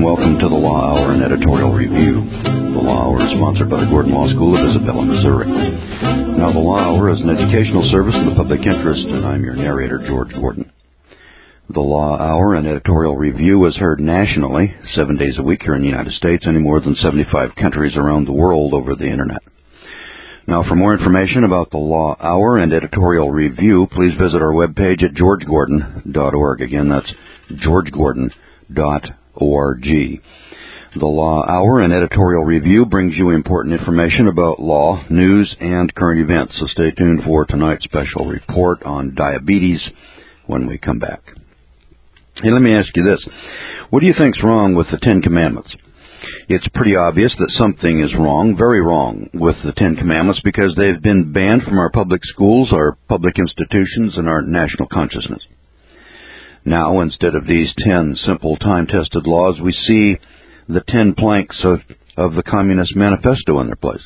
welcome to the Law Hour and Editorial Review. The Law Hour is sponsored by the Gordon Law School of Isabella, Missouri. Now, the Law Hour is an educational service in the public interest, and I'm your narrator, George Gordon. The Law Hour and Editorial Review is heard nationally, 7 days a week here in the United States, and in more than 75 countries around the world over the Internet. Now, for more information about the Law Hour and Editorial Review, please visit our webpage at georgegordon.org. Again, that's georgegordon.org. The Law Hour and Editorial Review brings you important information about law, news, and current events. So stay tuned for tonight's special report on diabetes when we come back. Hey, let me ask you this. What do you think's wrong with the Ten Commandments? It's pretty obvious that something is wrong, very wrong, with the Ten Commandments because they've been banned from our public schools, our public institutions, and our national consciousness. Now, instead of these 10 simple time-tested laws, we see the 10 planks of the Communist Manifesto in their place.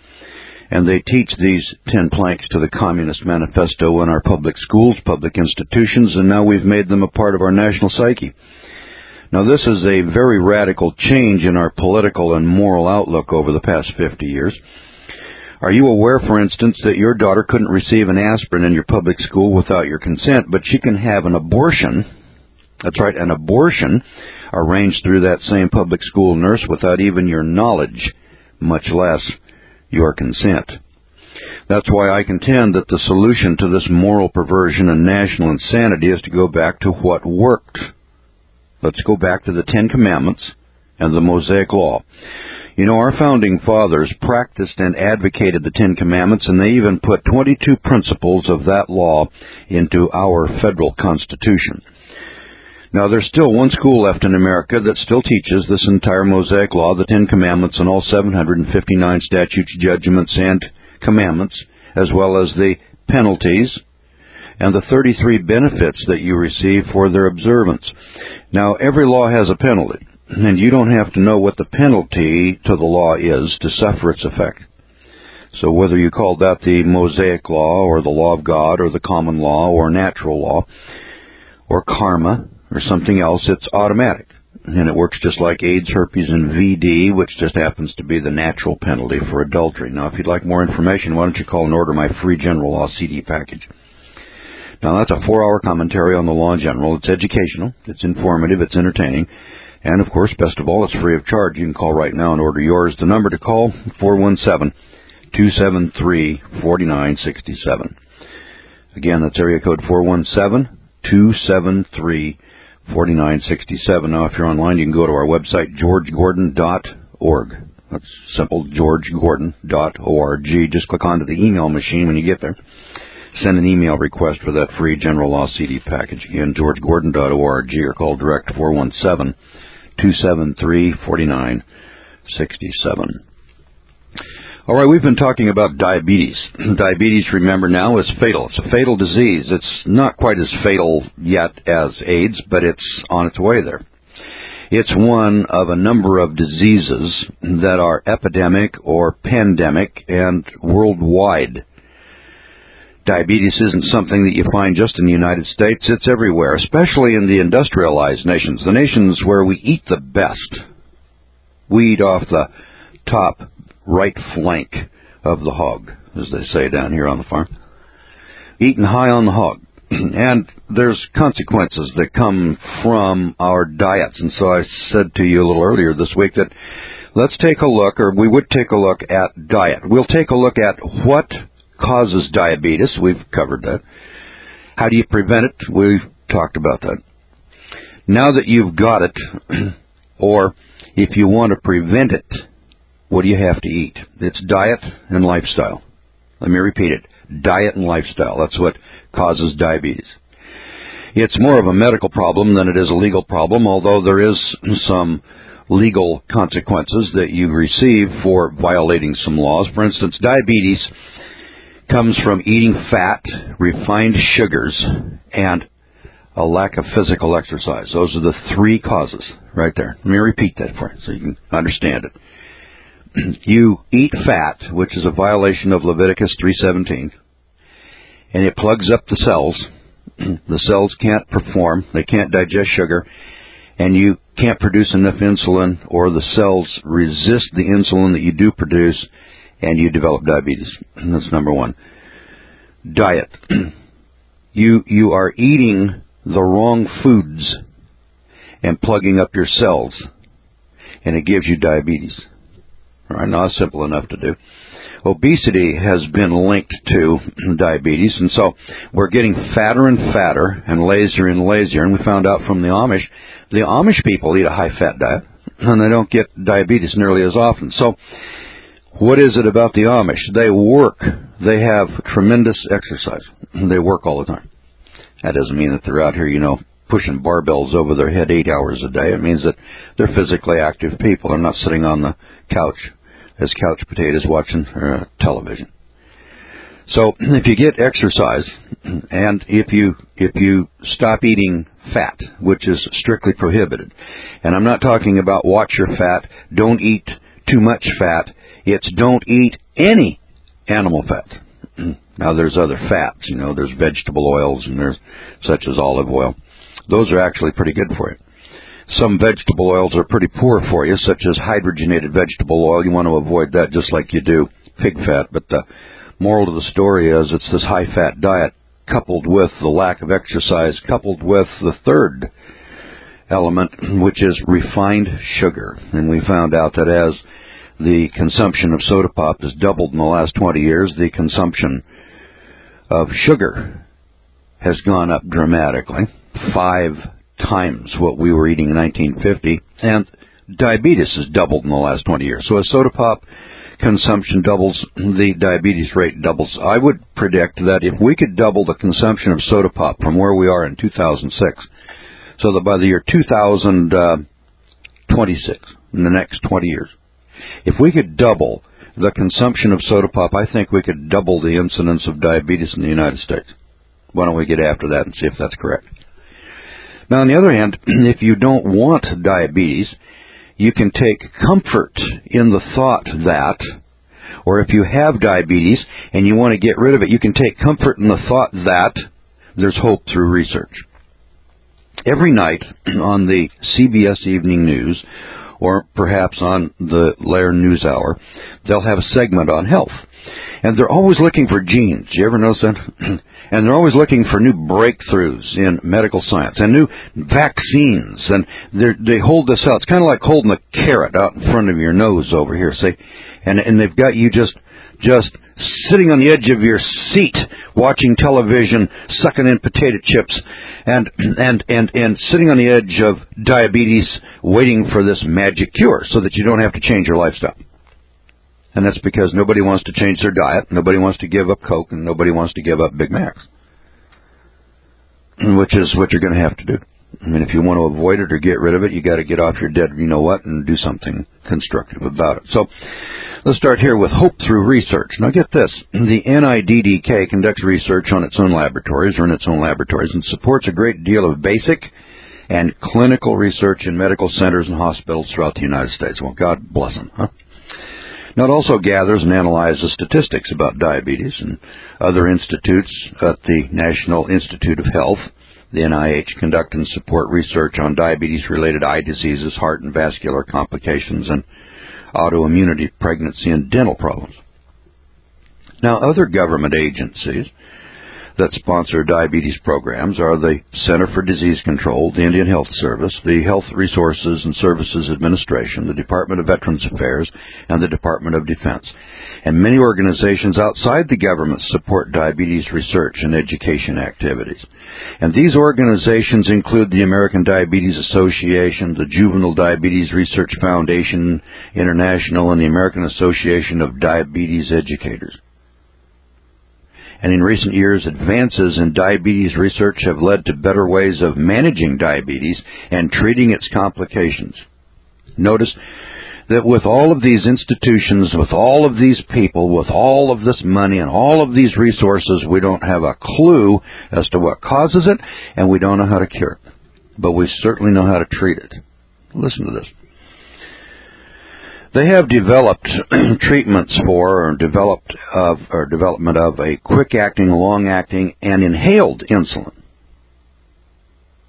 And they teach these 10 planks to the Communist Manifesto in our public schools, public institutions, and now we've made them a part of our national psyche. Now, this is a very radical change in our political and moral outlook over the past 50 years. Are you aware, for instance, that your daughter couldn't receive an aspirin in your public school without your consent, but she can have an abortion, that's right, an abortion, arranged through that same public school nurse without even your knowledge, much less your consent? That's why I contend that the solution to this moral perversion and national insanity is to go back to what worked. Let's go back to the Ten Commandments and the Mosaic Law. You know, our founding fathers practiced and advocated the Ten Commandments, and they even put 22 principles of that law into our federal Constitution. Now, there's still one school left in America that still teaches this entire Mosaic Law, the Ten Commandments, and all 759 statutes, judgments, and commandments, as well as the penalties and the 33 benefits that you receive for their observance. Now, every law has a penalty, and you don't have to know what the penalty to the law is to suffer its effect. So whether you call that the Mosaic Law or the Law of God or the Common Law or Natural Law or Karma or something else, it's automatic. And it works just like AIDS, herpes, and VD, which just happens to be the natural penalty for adultery. Now, if you'd like more information, why don't you call and order my free General Law CD package. Now, that's a 4-hour commentary on the law in general. It's educational, it's informative, it's entertaining, and, of course, best of all, it's free of charge. You can call right now and order yours. The number to call, 417-273-4967. Again, that's area code 417-273-4967. Now, if you're online, you can go to our website, georgegordon.org. That's simple, georgegordon.org. Just click onto the email machine when you get there. Send an email request for that free General Law CD package. Again, georgegordon.org, or call direct 417-273-4967. All right, we've been talking about diabetes. Diabetes, remember now, is fatal. It's a fatal disease. It's not quite as fatal yet as AIDS, but it's on its way there. It's one of a number of diseases that are epidemic or pandemic and worldwide. Diabetes isn't something that you find just in the United States. It's everywhere, especially in the industrialized nations, the nations where we eat the best. We eat off the top right flank of the hog, as they say down here on the farm. Eating high on the hog. And there's consequences that come from our diets. And so I said to you a little earlier this week that let's take a look, or we would take a look at diet. We'll take a look at what causes diabetes. We've covered that. How do you prevent it? We've talked about that. Now that you've got it, or if you want to prevent it, what do you have to eat? It's diet and lifestyle. Let me repeat it. Diet and lifestyle. That's what causes diabetes. It's more of a medical problem than it is a legal problem, although there is some legal consequences that you receive for violating some laws. For instance, diabetes comes from eating fat, refined sugars, and a lack of physical exercise. Those are the three causes right there. Let me repeat that for you so you can understand it. You eat fat, which is a violation of Leviticus 3:17, and it plugs up the cells. The cells can't perform. They can't digest sugar. And you can't produce enough insulin, or the cells resist the insulin that you do produce, and you develop diabetes. That's number one. Diet. You are eating the wrong foods and plugging up your cells, and it gives you diabetes. All right, now, it's simple enough to do. Obesity has been linked to diabetes, and so we're getting fatter and fatter and lazier and lazier, and we found out from the Amish people eat a high-fat diet, and they don't get diabetes nearly as often. So what is it about the Amish? They work. They have tremendous exercise. They work all the time. That doesn't mean that they're out here, pushing barbells over their head 8 hours a day. It means that they're physically active people. They're not sitting on the couch as couch potatoes watching television. So if you get exercise, and if you stop eating fat, which is strictly prohibited, and I'm not talking about watch your fat, don't eat too much fat, it's don't eat any animal fat. Now there's other fats, there's vegetable oils, and there's such as olive oil. Those are actually pretty good for you. Some vegetable oils are pretty poor for you, such as hydrogenated vegetable oil. You want to avoid that just like you do pig fat. But the moral of the story is it's this high-fat diet coupled with the lack of exercise, coupled with the third element, which is refined sugar. And we found out that as the consumption of soda pop has doubled in the last 20 years, the consumption of sugar has gone up dramatically, 5 times what we were eating in 1950, and diabetes has doubled in the last 20 years. So as soda pop consumption doubles, the diabetes rate doubles. I would predict that if we could double the consumption of soda pop from where we are in 2006, so that by the year 2026, in the next 20 years, if we could double the consumption of soda pop, I think we could double the incidence of diabetes in the United States. Why don't we get after that and see if that's correct? Now, on the other hand, if you don't want diabetes, you can take comfort in the thought that, or if you have diabetes and you want to get rid of it, you can take comfort in the thought that there's hope through research. Every night on the CBS Evening News, or perhaps on the Lair News Hour, they'll have a segment on health. And they're always looking for genes. You ever notice that? And they're always looking for new breakthroughs in medical science and new vaccines. And they hold this out. It's kind of like holding a carrot out in front of your nose over here, see? And they've got you just sitting on the edge of your seat watching television, sucking in potato chips, and sitting on the edge of diabetes waiting for this magic cure so that you don't have to change your lifestyle. And that's because nobody wants to change their diet, nobody wants to give up Coke, and nobody wants to give up Big Macs, which is what you're going to have to do. I mean, if you want to avoid it or get rid of it, you got to get off your dead you-know-what and do something constructive about it. So let's start here with hope through research. Now get this. The NIDDK conducts research on its own laboratories or in its own laboratories and supports a great deal of basic and clinical research in medical centers and hospitals throughout the United States. Well, God bless them, huh? Now, it also gathers and analyzes statistics about diabetes and other institutes at the National Institute of Health, the NIH, conduct and support research on diabetes-related eye diseases, heart and vascular complications, and autoimmunity, pregnancy, and dental problems. Now, other government agencies that sponsor diabetes programs are the Center for Disease Control, the Indian Health Service, the Health Resources and Services Administration, the Department of Veterans Affairs, and the Department of Defense. And many organizations outside the government support diabetes research and education activities. And these organizations include the American Diabetes Association, the Juvenile Diabetes Research Foundation International, and the American Association of Diabetes Educators. And in recent years, advances in diabetes research have led to better ways of managing diabetes and treating its complications. Notice that with all of these institutions, with all of these people, with all of this money and all of these resources, we don't have a clue as to what causes it, and we don't know how to cure it. But we certainly know how to treat it. Listen to this. They have developed treatments for development of a quick-acting, long-acting, and inhaled insulin.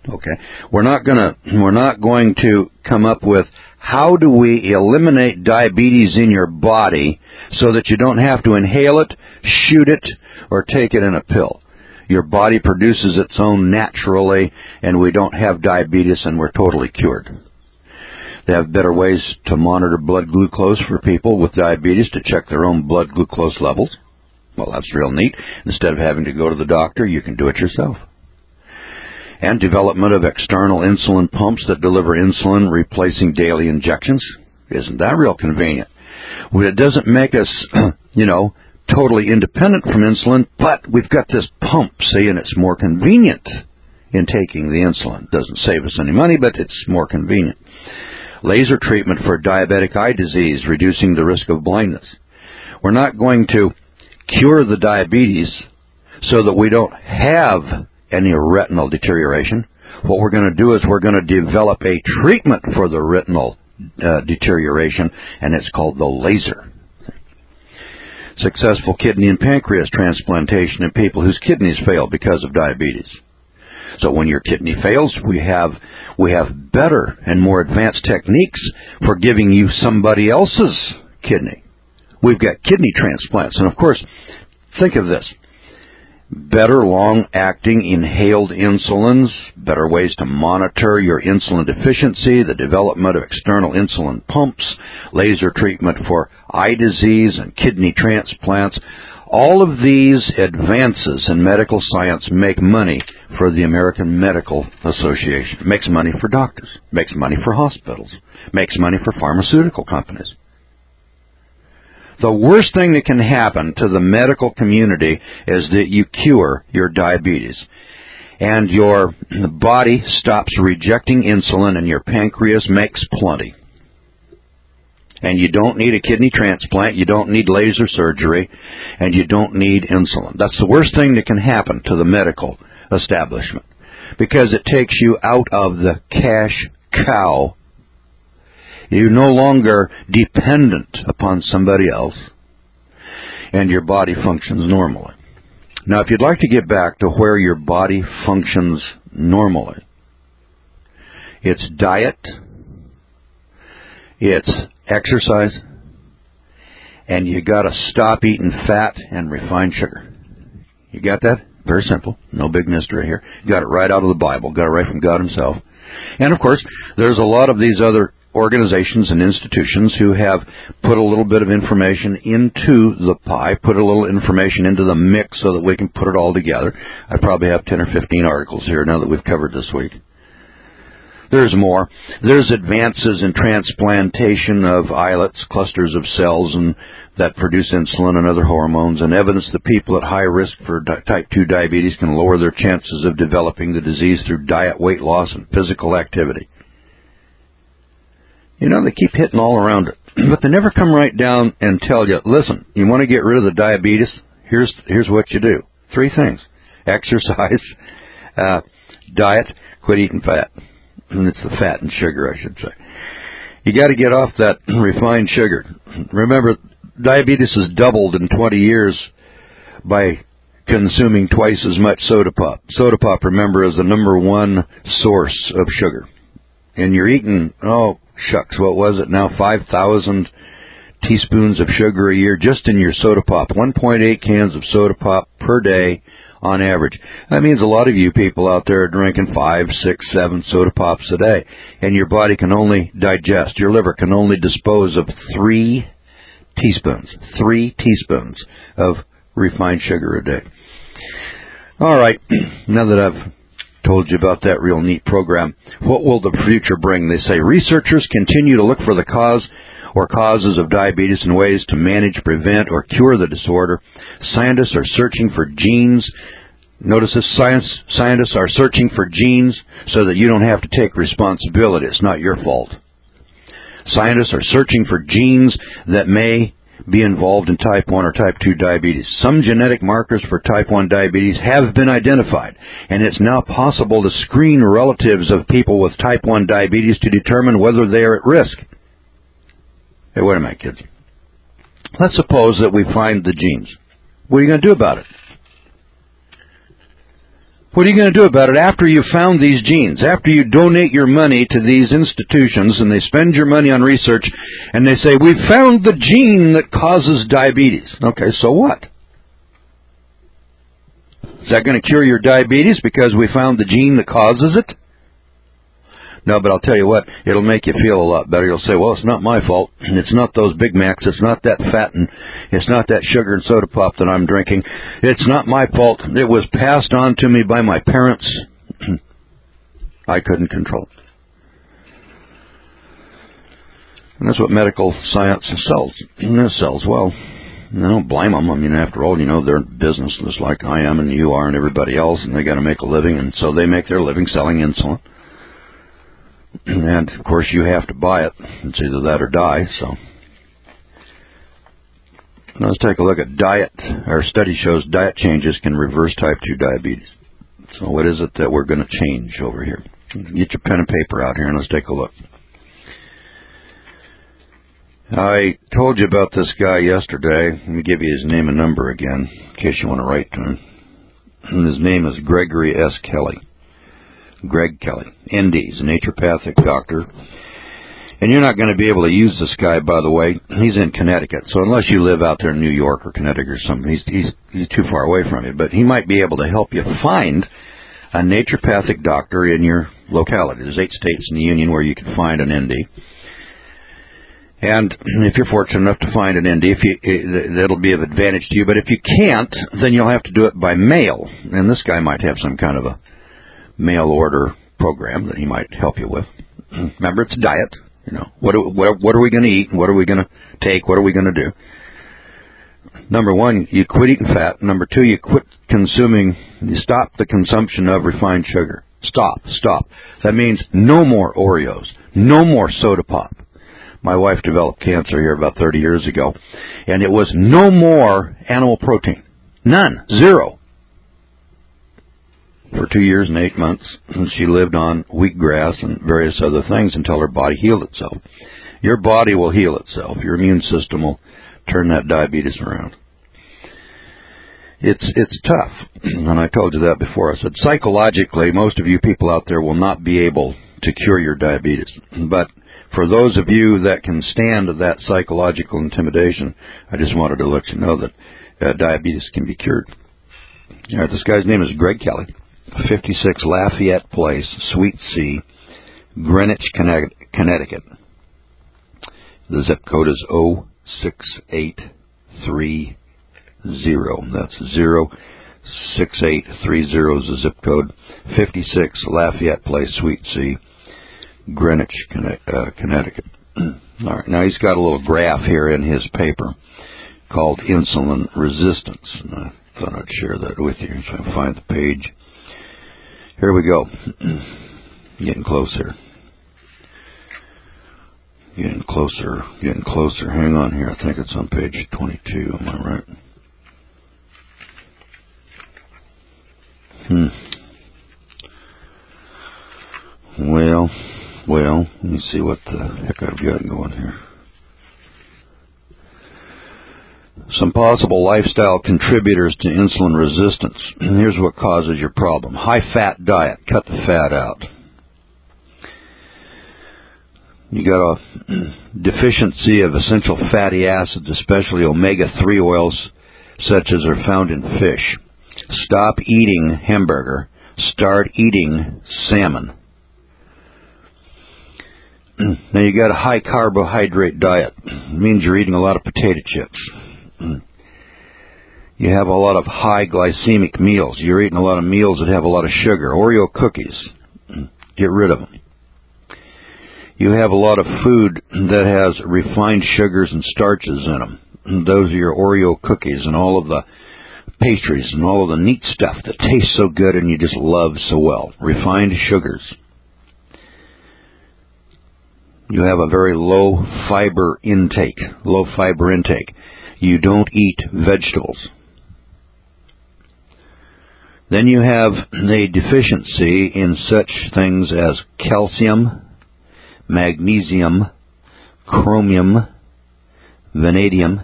Okay. We're not going to come up with how do we eliminate diabetes in your body so that you don't have to inhale it, shoot it, or take it in a pill. Your body produces its own naturally, and we don't have diabetes, and we're totally cured. They have better ways to monitor blood glucose for people with diabetes to check their own blood glucose levels. Well, that's real neat. Instead of having to go to the doctor, you can do it yourself. And development of external insulin pumps that deliver insulin, replacing daily injections. Isn't that real convenient? Well, it doesn't make us, totally independent from insulin, but we've got this pump, see, and it's more convenient in taking the insulin. It doesn't save us any money, but it's more convenient. Laser treatment for diabetic eye disease, reducing the risk of blindness. We're not going to cure the diabetes so that we don't have any retinal deterioration. What we're going to do is we're going to develop a treatment for the retinal deterioration, and it's called the laser. Successful kidney and pancreas transplantation in people whose kidneys fail because of diabetes. So when your kidney fails, we have better and more advanced techniques for giving you somebody else's kidney. We've got kidney transplants, and of course, think of this. Better long-acting inhaled insulins, better ways to monitor your insulin deficiency, the development of external insulin pumps, laser treatment for eye disease and kidney transplants. All of these advances in medical science make money for the American Medical Association, makes money for doctors, makes money for hospitals, makes money for pharmaceutical companies. The worst thing that can happen to the medical community is that you cure your diabetes and your body stops rejecting insulin and your pancreas makes plenty. And you don't need a kidney transplant, you don't need laser surgery, and you don't need insulin. That's the worst thing that can happen to the medical establishment because it takes you out of the cash cow. You're no longer dependent upon somebody else, and your body functions normally. Now, if you'd like to get back to where your body functions normally, it's diet, it's exercise, and you got to stop eating fat and refined sugar. You got that? Very simple. No big mystery here. You got it right out of the Bible. Got it right from God himself. And, of course, there's a lot of these other organizations and institutions who have put a little bit of information into the pie, put a little information into the mix so that we can put it all together. I probably have 10 or 15 articles here now that we've covered this week. There's more. There's advances in transplantation of islets, clusters of cells and that produce insulin and other hormones, and evidence that people at high risk for type 2 diabetes can lower their chances of developing the disease through diet, weight loss, and physical activity. They keep hitting all around it, but they never come right down and tell you, listen, you want to get rid of the diabetes? Here's what you do. 3 things. Exercise, diet, quit eating fat. And it's the fat and sugar, I should say. You got to get off that refined sugar. Remember, diabetes has doubled in 20 years by consuming twice as much soda pop. Soda pop, remember, is the number one source of sugar. And you're eating, shucks, what was it now, 5,000 teaspoons of sugar a year just in your soda pop. 1.8 cans of soda pop per day on average. That means a lot of you people out there are drinking 5, 6, 7 soda pops a day. And your body can only digest, your liver can only dispose of 3 teaspoons of refined sugar a day. All right, now that I've told you about that real neat program, what will the future bring? They say researchers continue to look for the cause or causes of diabetes and ways to manage, prevent, or cure the disorder. Scientists are searching for genes. Notice this, scientists are searching for genes so that you don't have to take responsibility. It's not your fault. Scientists are searching for genes that may be involved in type 1 or type 2 diabetes. Some genetic markers for type 1 diabetes have been identified, and it's now possible to screen relatives of people with type 1 diabetes to determine whether they are at risk. Hey, wait a minute, kids. Let's suppose that we find the genes. What are you going to do about it? What are you going to do about it after you've found these genes? After you donate your money to these institutions and they spend your money on research and they say, we found the gene that causes diabetes. Okay, so what? Is that going to cure your diabetes because we found the gene that causes it? No, but I'll tell you what, it'll make you feel a lot better. You'll say, well, it's not my fault. It's not those Big Macs. It's not that fat and it's not that sugar and soda pop that I'm drinking. It's not my fault. It was passed on to me by my parents. I couldn't control it. And that's what medical science sells. And it sells well. I don't blame them. I mean, after all, they're in business just like I am and you are and everybody else, and they got to make a living, and so they make their living selling insulin. And, of course, you have to buy it. It's either that or die, so. Now let's take a look at diet. Our study shows diet changes can reverse type 2 diabetes. So what is it that we're going to change over here? Get your pen and paper out here and let's take a look. I told you about this guy yesterday. Let me give you his name and number again, in case you want to write to him. And his name is Gregory S. Kelly. Greg Kelly, ND. He's a naturopathic doctor. And you're not going to be able to use this guy, by the way. He's in Connecticut. So unless you live out there in New York or Connecticut or something, he's too far away from you. But he might be able to help you find a naturopathic doctor in your locality. There's 8 states in the Union where you can find an ND. And if you're fortunate enough to find an ND, that'll be of advantage to you. But if you can't, then you'll have to do it by mail. And this guy might have some kind of a mail order program that he might help you with. Remember, it's diet. What are we going to eat? What are we going to take? What are we going to do? Number 1, you quit eating fat. Number 2, you stop the consumption of refined sugar. Stop. That means no more Oreos, no more soda pop. My wife developed cancer here about 30 years ago, and it was no more animal protein. None. 0. For 2 years and 8 months, she lived on wheatgrass and various other things until her body healed itself. Your body will heal itself. Your immune system will turn that diabetes around. It's tough, and I told you that before. I said psychologically, most of you people out there will not be able to cure your diabetes. But for those of you that can stand that psychological intimidation, I just wanted to let you know that diabetes can be cured. All right, this guy's name is Greg Kelly. 56 Lafayette Place, Suite C, Greenwich, Connecticut. The zip code is 06830. That's 06830 is the zip code. 56 Lafayette Place, Suite C, Greenwich, Connecticut. All right, now he's got a little graph here in his paper called insulin resistance. And I thought I'd share that with you so I can find the page. Here we go. Getting closer. Getting closer. Hang on here. I think it's on page 22. Am I right? Well, let me see what the heck I've got going here. Some possible lifestyle contributors to insulin resistance. Here's what causes your problem. High-fat diet. Cut the fat out. You got a deficiency of essential fatty acids, especially omega-3 oils, such as are found in fish. Stop eating hamburger. Start eating salmon. Now you got a high-carbohydrate diet. It means you're eating a lot of potato chips. You have a lot of high glycemic meals. You're eating a lot of meals that have a lot of sugar. Oreo cookies. Get rid of them. You have a lot of food that has refined sugars and starches in them. Those are your Oreo cookies and all of the pastries and all of the neat stuff that tastes so good and you just love so well. Refined sugars. You have a very low fiber intake. You don't eat vegetables. Then you have a deficiency in such things as calcium, magnesium, chromium, vanadium,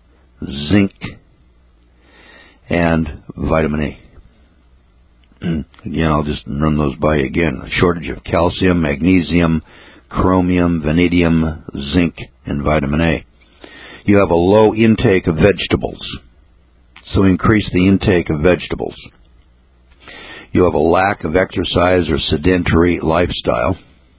zinc, and vitamin A. Again, I'll just run those by you again. A shortage of calcium, magnesium, chromium, vanadium, zinc, and vitamin A. You have a low intake of vegetables, so increase the intake of vegetables. You have a lack of exercise or sedentary lifestyle.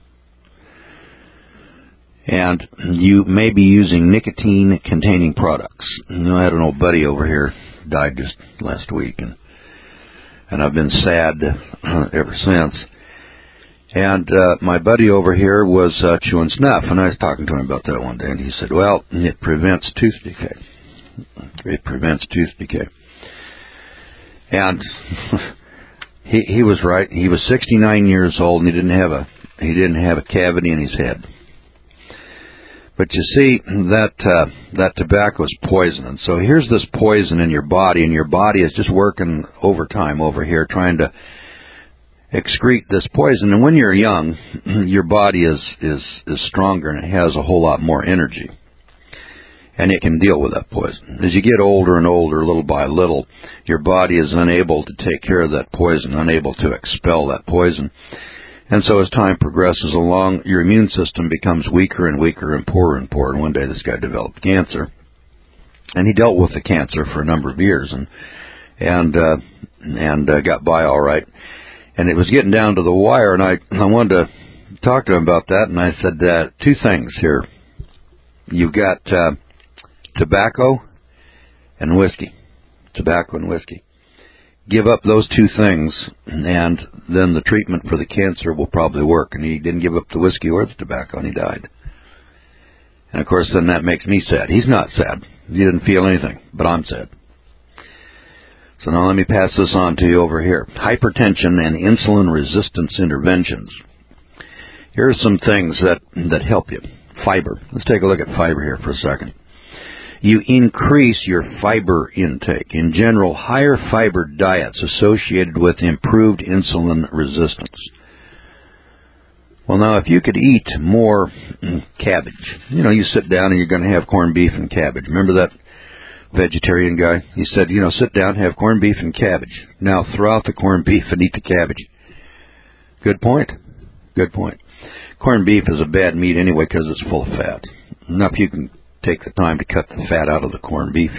And you may be using nicotine-containing products. I had an old buddy over here, died just last week, and I've been sad ever since. And my buddy over here was chewing snuff, and I was talking to him about that one day, and he said, well, it prevents tooth decay. It prevents tooth decay. And he was right. He was 69 years old, and he didn't have a cavity in his head. But you see, that tobacco is poison. And so here's this poison in your body, and your body is just working overtime over here trying to excrete this poison. And when you're young, your body is stronger and it has a whole lot more energy. And it can deal with that poison. As you get older and older, little by little, your body is unable to take care of that poison, unable to expel that poison. And so as time progresses along, your immune system becomes weaker and weaker and poorer and poorer. And one day this guy developed cancer. And he dealt with the cancer for a number of years and got by all right. And it was getting down to the wire, and I wanted to talk to him about that. And I said, two things here. You've got tobacco and whiskey. Tobacco and whiskey. Give up those two things, and then the treatment for the cancer will probably work. And he didn't give up the whiskey or the tobacco, and he died. And, of course, then that makes me sad. He's not sad. He didn't feel anything, but I'm sad. So now let me pass this on to you over here. Hypertension and insulin resistance interventions. Here are some things that help you. Fiber. Let's take a look at fiber here for a second. You increase your fiber intake. In general, higher fiber diets associated with improved insulin resistance. Well, now, if you could eat more cabbage, you sit down and you're going to have corned beef and cabbage. Remember that vegetarian guy? He said, sit down, have corned beef and cabbage. Now, throw out the corned beef and eat the cabbage. Good point. Good point. Corned beef is a bad meat anyway because it's full of fat. Now, if you can take the time to cut the fat out of the corned beef,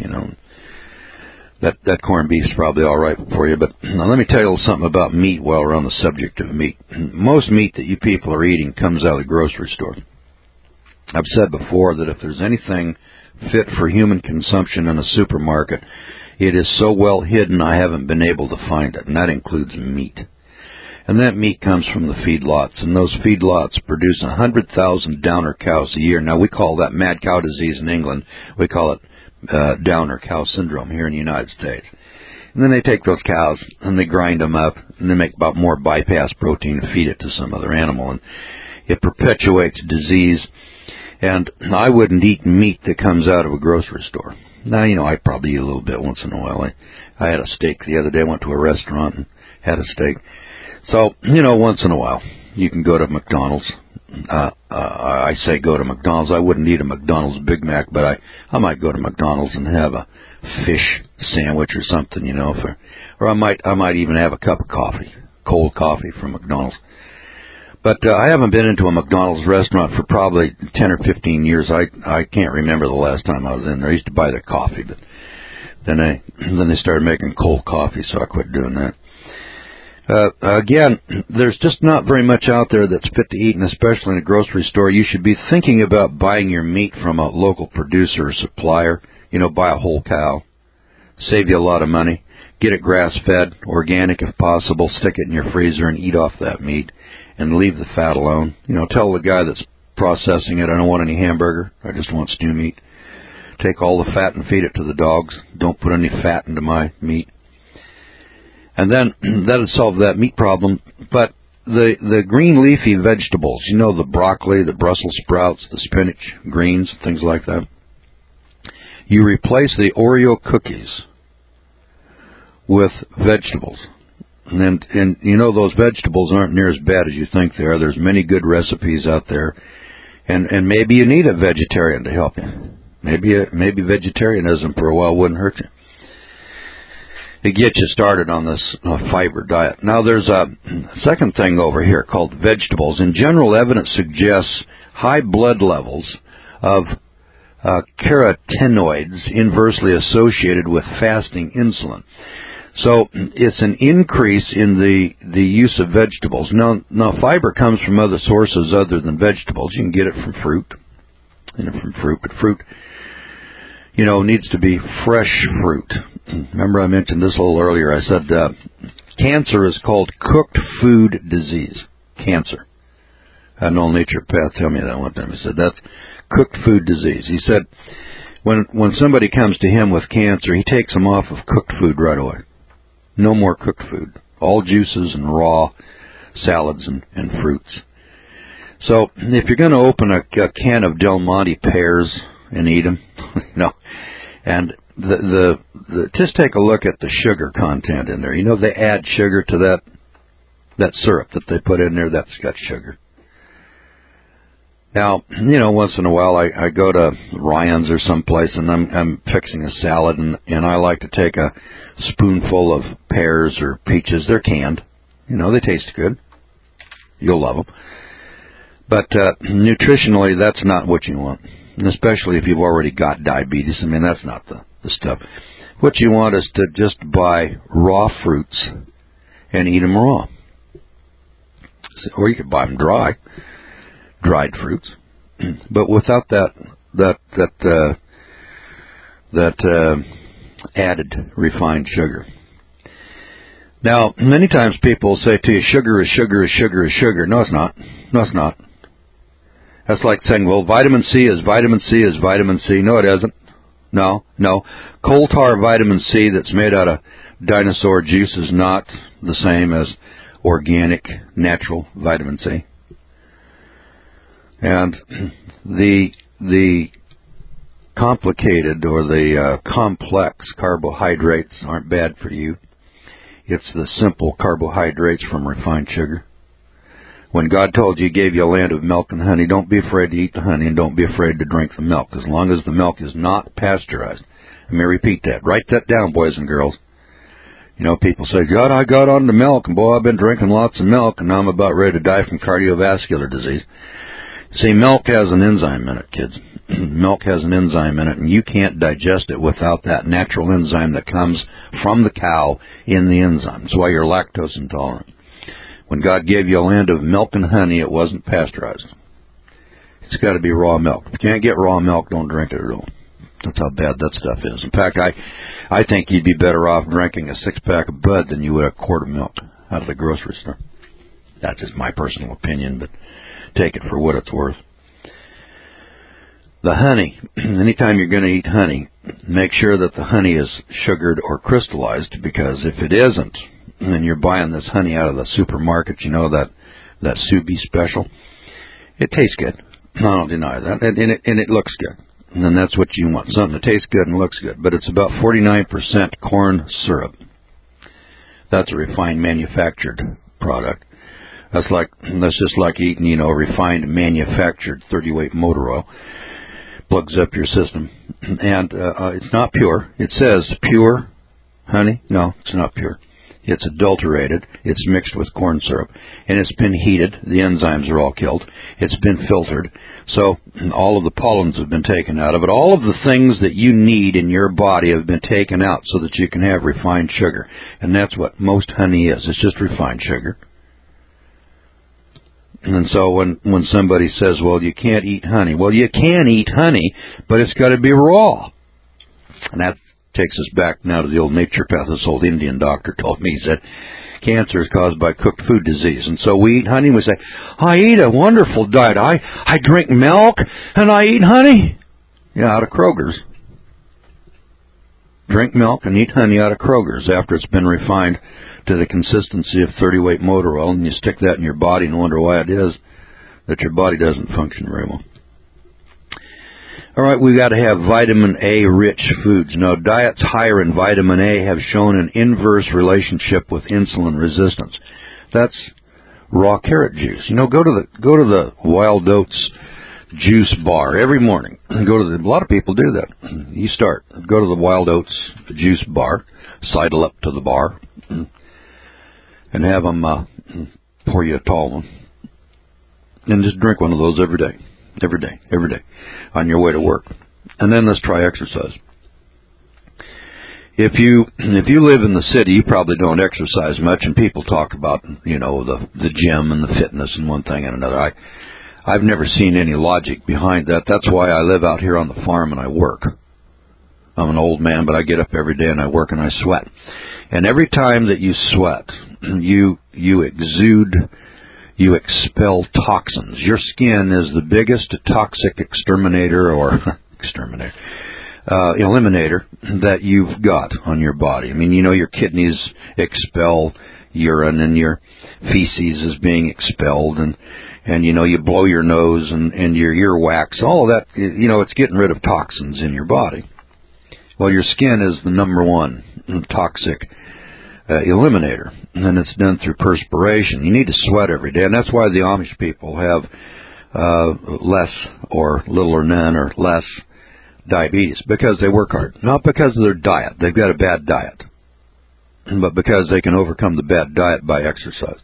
that corned beef is probably all right for you. But now let me tell you something about meat while we're on the subject of meat. Most meat that you people are eating comes out of the grocery store. I've said before that if there's anything fit for human consumption in a supermarket, it is so well hidden I haven't been able to find it, and that includes meat. And that meat comes from the feedlots, and those feedlots produce 100,000 downer cows a year. Now, we call that mad cow disease in England. We call it downer cow syndrome here in the United States. And then they take those cows, and they grind them up, and they make about more bypass protein and feed it to some other animal. And it perpetuates disease. And I wouldn't eat meat that comes out of a grocery store. Now, I probably eat a little bit once in a while. I had a steak the other day. I went to a restaurant and had a steak. So, once in a while, you can go to McDonald's. I say go to McDonald's. I wouldn't eat a McDonald's Big Mac, but I might go to McDonald's and have a fish sandwich or something, or I might even have a cup of coffee, cold coffee from McDonald's. But I haven't been into a McDonald's restaurant for probably 10 or 15 years. I can't remember the last time I was in there. I used to buy their coffee, but then they started making cold coffee, so I quit doing that. Again, there's just not very much out there that's fit to eat, and especially in a grocery store. You should be thinking about buying your meat from a local producer or supplier. Buy a whole cow. Save you a lot of money. Get it grass-fed, organic if possible. Stick it in your freezer and eat off that meat. And leave the fat alone. Tell the guy that's processing it, I don't want any hamburger. I just want stew meat. Take all the fat and feed it to the dogs. Don't put any fat into my meat. And then that would solve that meat problem. But the green leafy vegetables, the broccoli, the Brussels sprouts, the spinach, greens, things like that. You replace the Oreo cookies with vegetables. And those vegetables aren't near as bad as you think they are. There's many good recipes out there. And maybe you need a vegetarian to help you. Maybe vegetarianism for a while wouldn't hurt you. to get you started on this fiber diet. Now, there's a second thing over here called vegetables. In general, evidence suggests high blood levels of carotenoids inversely associated with fasting insulin. So it's an increase in the use of vegetables. Now fiber comes from other sources other than vegetables. You can get it from fruit, but fruit, needs to be fresh fruit. Remember I mentioned this a little earlier. I said cancer is called cooked food disease. Cancer. I had an old naturopath tell me that one time. He said that's cooked food disease. He said when somebody comes to him with cancer, he takes them off of cooked food right away. No more cooked food. All juices and raw salads and fruits. So if you're going to open a can of Del Monte pears and eat them, and just take a look at the sugar content in there. They add sugar to that syrup that they put in there. That's got sugar. Now, once in a while I go to Ryan's or someplace and I'm fixing a salad and I like to take a spoonful of pears or peaches. They're canned. They taste good. You'll love them. But nutritionally, that's not what you want. And especially if you've already got diabetes. That's not the stuff. What you want is to just buy raw fruits and eat them raw. Or you could buy them dried fruits, but without that added refined sugar. Now, many times people say to you, sugar is sugar is sugar is sugar. No, it's not. No, it's not. That's like saying, well, vitamin C is vitamin C is vitamin C. No, it isn't. No. Coal tar vitamin C that's made out of dinosaur juice is not the same as organic, natural vitamin C. And the complicated or the complex carbohydrates aren't bad for you. It's the simple carbohydrates from refined sugar. When God told you, He gave you a land of milk and honey, don't be afraid to eat the honey and don't be afraid to drink the milk, as long as the milk is not pasteurized. Let me repeat that. Write that down, boys and girls. People say, God, I got on the milk, and boy, I've been drinking lots of milk, and now I'm about ready to die from cardiovascular disease. See, milk has an enzyme in it, kids. Milk has an enzyme in it, and you can't digest it without that natural enzyme that comes from the cow in the enzyme. That's why you're lactose intolerant. When God gave you a land of milk and honey, it wasn't pasteurized. It's got to be raw milk. If you can't get raw milk, don't drink it at all. That's how bad that stuff is. In fact, I think you'd be better off drinking a 6-pack of Bud than you would a quart of milk out of the grocery store. That's just my personal opinion, but take it for what it's worth. The honey. Anytime you're going to eat honey, make sure that the honey is sugared or crystallized, because if it isn't, and you're buying this honey out of the supermarket, that Subi special, it tastes good. I don't deny that. And it looks good. And then that's what you want, something that tastes good and looks good. But it's about 49% corn syrup. That's a refined manufactured product. That's just like eating, refined manufactured 30-weight motor oil. Plugs up your system. And it's not pure. It says pure honey. No, it's not pure. It's adulterated. It's mixed with corn syrup. And it's been heated. The enzymes are all killed. It's been filtered. So all of the pollens have been taken out of it. All of the things that you need in your body have been taken out so that you can have refined sugar. And that's what most honey is. It's just refined sugar. And so when somebody says, well, you can't eat honey. Well, you can eat honey, but it's got to be raw. And that takes us back now to the old naturopath. This old Indian doctor told me, he said, cancer is caused by cooked food disease. And so we eat honey and we say, I eat a wonderful diet. I drink milk and I eat honey. Yeah, out of Kroger's. Drink milk and eat honey out of Kroger's after it's been refined to the consistency of 30-weight motor oil, and you stick that in your body and wonder why it is that your body doesn't function very well. All right, we've got to have vitamin A-rich foods. Now, diets higher in vitamin A have shown an inverse relationship with insulin resistance. That's raw carrot juice. Go to the Wild Oats juice bar every morning. A lot of people do that. You go to the Wild Oats juice bar, sidle up to the bar, and have them pour you a tall one, and just drink one of those every day, on your way to work. And then let's try exercise. If you live in the city, you probably don't exercise much, and people talk about, the gym and the fitness and one thing and another. I've never seen any logic behind that. That's why I live out here on the farm and I work. I'm an old man, but I get up every day and I work and I sweat. And every time that you sweat, you expel toxins. Your skin is the biggest toxic eliminator that you've got on your body. I mean, your kidneys expel urine and your feces is being expelled, and you blow your nose and your earwax, all of that, it's getting rid of toxins in your body. Well, your skin is the number one toxic eliminator, and it's done through perspiration. You need to sweat every day, and that's why the Amish people have less or little or none or less diabetes, because they work hard. Not because of their diet. They've got a bad diet, but because they can overcome the bad diet by exercise.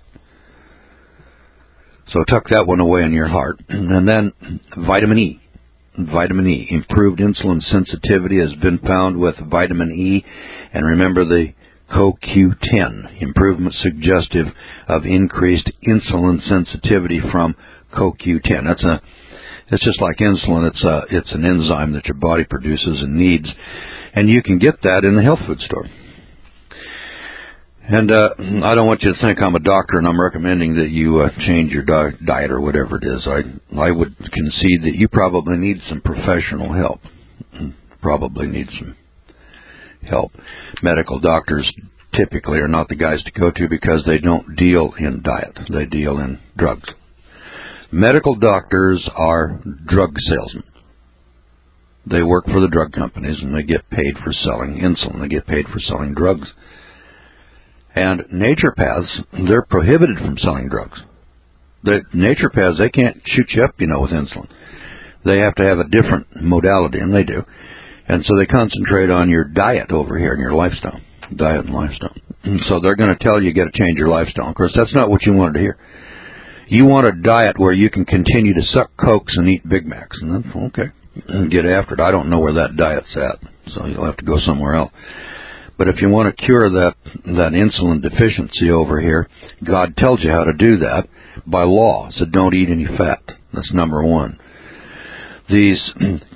So tuck that one away in your heart. And then vitamin E. Vitamin E. Improved insulin sensitivity has been found with vitamin E. And remember the CoQ10. Improvement suggestive of increased insulin sensitivity from CoQ10. It's just like insulin. It's an enzyme that your body produces and needs. And you can get that in the health food store. And I don't want you to think I'm a doctor and I'm recommending that you change your diet or whatever it is. I would concede that you probably need some professional help. Medical doctors typically are not the guys to go to because they don't deal in diet. They deal in drugs. Medical doctors are drug salesmen. They work for the drug companies and they get paid for selling insulin. They get paid for selling drugs. And naturopaths, they're prohibited from selling drugs. The naturopaths, they can't shoot you up, with insulin. They have to have a different modality, and they do. And so they concentrate on your diet over here and your lifestyle, diet and lifestyle. And so they're going to tell you got to change your lifestyle. Of course, that's not what you wanted to hear. You want a diet where you can continue to suck Cokes and eat Big Macs. And then, okay, get after it. I don't know where that diet's at, so you'll have to go somewhere else. But if you want to cure that insulin deficiency over here, God tells you how to do that by law. So don't eat any fat. That's number one. These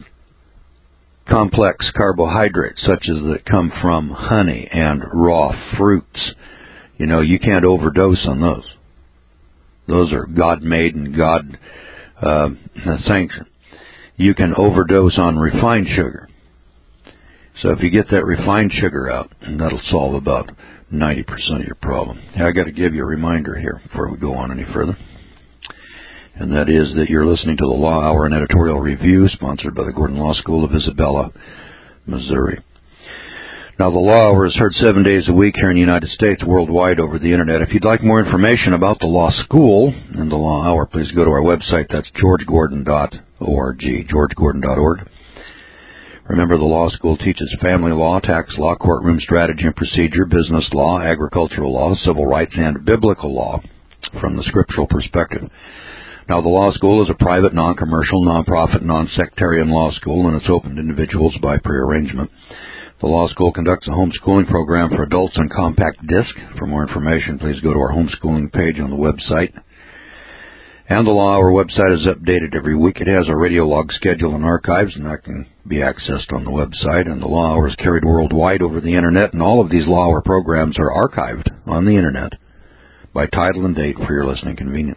complex carbohydrates, such as that come from honey and raw fruits, you can't overdose on those. Those are God-made and God-sanctioned. You can overdose on refined sugar. So if you get that refined sugar out, that'll solve about 90% of your problem. I got to give you a reminder here before we go on any further. And that is that you're listening to the Law Hour and Editorial Review, sponsored by the Gordon Law School of Isabella, Missouri. Now, the Law Hour is heard 7 days a week here in the United States, worldwide over the Internet. If you'd like more information about the Law School and the Law Hour, please go to our website. That's georgegordon.org, georgegordon.org. Remember, the law school teaches family law, tax law, courtroom strategy and procedure, business law, agricultural law, civil rights, and biblical law from the scriptural perspective. Now, the law school is a private, non-commercial, non-profit, non-sectarian law school, and it's open to individuals by prearrangement. The law school conducts a homeschooling program for adults on compact disc. For more information, please go to our homeschooling page on the website. And the Law Hour website is updated every week. It has a radio log schedule and archives, and that can be accessed on the website. And the Law Hour is carried worldwide over the Internet, and all of these Law Hour programs are archived on the Internet by title and date for your listening convenience.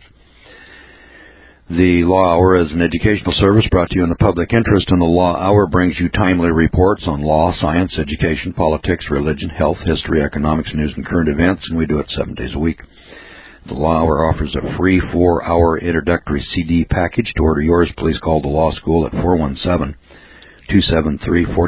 The Law Hour is an educational service brought to you in the public interest, and the Law Hour brings you timely reports on law, science, education, politics, religion, health, history, economics, news, and current events, and we do it 7 days a week. The Law Hour offers a free 4-hour introductory CD package. To order yours, please call the Law School at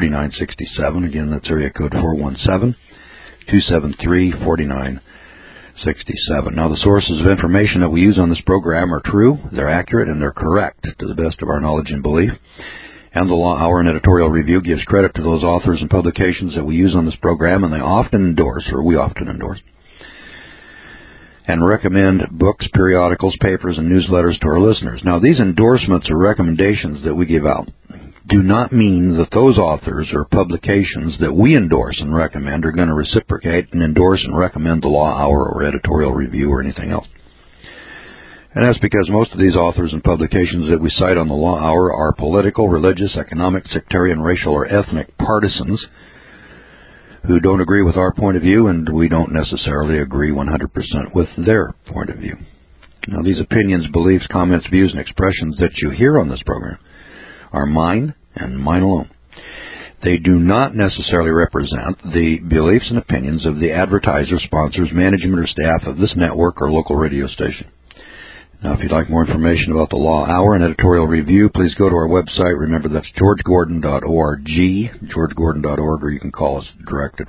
417-273-4967. Again, that's area code 417-273-4967. 67. Now, the sources of information that we use on this program are true, they're accurate, and they're correct to the best of our knowledge and belief. And the Law Hour and Editorial Review gives credit to those authors and publications that we use on this program, and we often endorse, and recommend books, periodicals, papers, and newsletters to our listeners. Now, these endorsements or recommendations that we give out do not mean that those authors or publications that we endorse and recommend are going to reciprocate and endorse and recommend the Law Hour or Editorial Review or anything else. And that's because most of these authors and publications that we cite on the Law Hour are political, religious, economic, sectarian, racial, or ethnic partisans who don't agree with our point of view, and we don't necessarily agree 100% with their point of view. Now, these opinions, beliefs, comments, views, and expressions that you hear on this program are mine and mine alone. They do not necessarily represent the beliefs and opinions of the advertisers, sponsors, management, or staff of this network or local radio station. Now, if you'd like more information about the Law Hour and Editorial Review, please go to our website. Remember, that's georgegordon.org, georgegordon.org, or you can call us direct at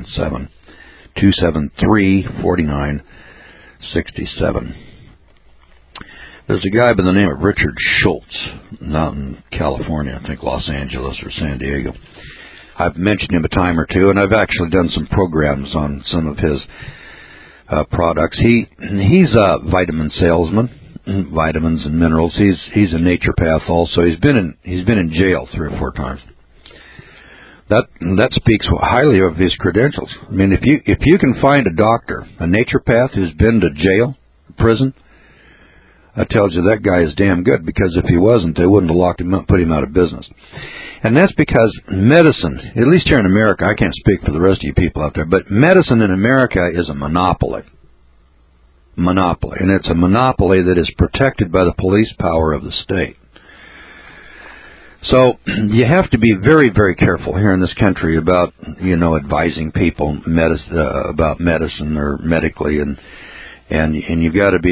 417-273-4967. There's a guy by the name of Richard Schultz, out in California, I think Los Angeles or San Diego. I've mentioned him a time or two, and I've actually done some programs on some of his products. He's a vitamin salesman, vitamins and minerals. He's a naturopath also. He's been in jail 3 or 4 times. That speaks highly of his credentials. I mean, if you can find a doctor, a naturopath who's been to jail, prison, that tells you that guy is damn good, because if he wasn't, they wouldn't have locked him up, put him out of business. And that's because medicine, at least here in America, I can't speak for the rest of you people out there, but medicine in America is a monopoly. And it's a monopoly that is protected by the police power of the state. So you have to be very, very careful here in this country about, advising people about medicine or medically, and you got to